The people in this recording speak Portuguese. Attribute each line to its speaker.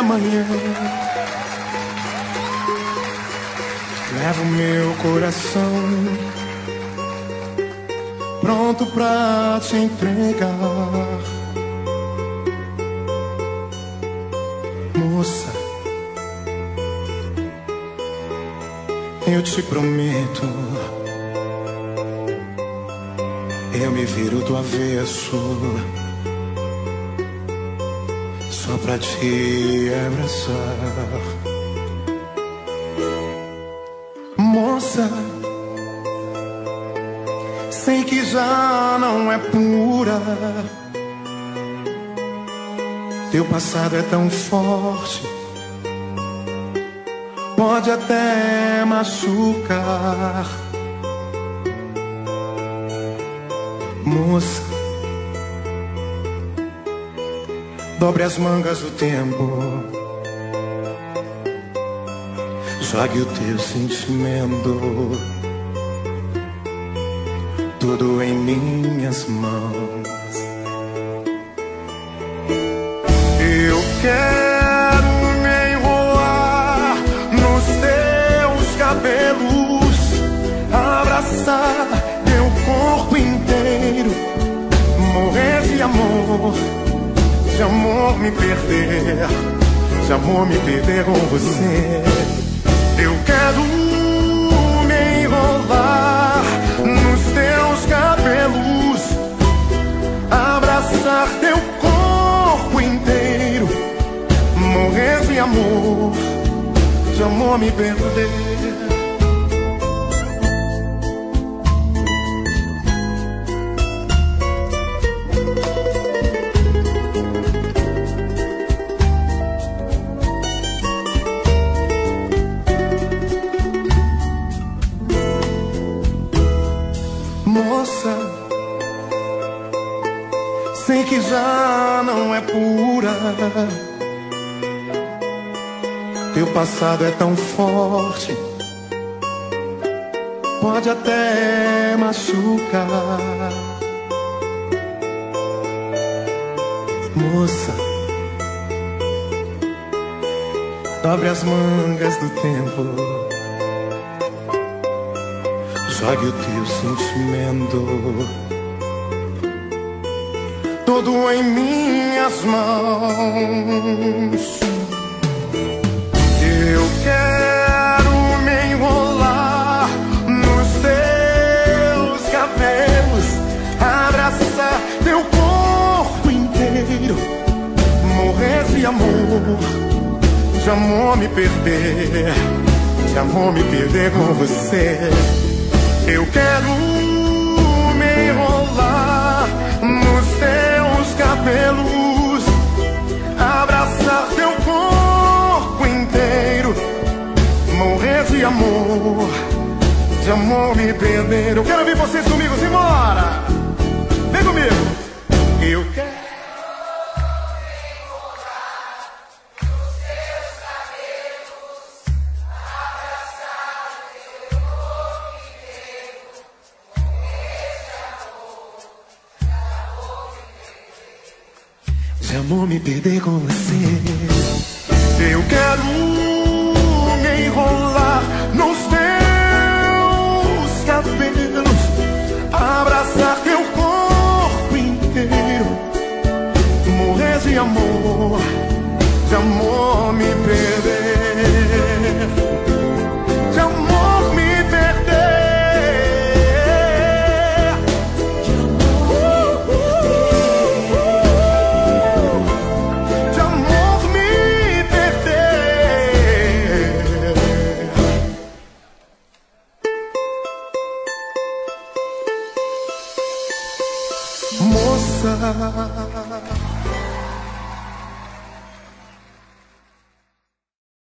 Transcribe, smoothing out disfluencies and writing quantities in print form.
Speaker 1: amanhã. Levo meu coração pronto pra te entregar. Moça, eu te prometo, eu me viro do avesso só pra te abraçar. Moça, sei que já não é pura. Teu passado é tão forte, pode até machucar. Moça, dobre as mangas do tempo, jogue o teu sentimento tudo em minhas mãos. Eu quero me enrolar nos teus cabelos, abraçar teu corpo inteiro, morrer de amor me perder, de amor me perder com você. Eu quero me enrolar nos teus cabelos, abraçar teu corpo inteiro, morrer de amor me perder. Moça, sei que já não é pura. Teu passado é tão forte, pode até machucar. Moça, dobre as mangas do tempo, jogue o teu sentimento todo em minhas mãos. Eu quero me enrolar nos teus cabelos, abraçar teu corpo inteiro, morrer de amor me perder, de amor me perder com você. Eu quero me enrolar nos teus cabelos, abraçar teu corpo inteiro, morrer de amor me perder. Eu quero ver vocês comigo, simbora! Vem comigo! Eu quero. De amor me perder com você. Eu quero me enrolar nos teus cabelos, abraçar teu corpo inteiro, morrer de amor me perder, de amor me perder, de amor me perder. Moça,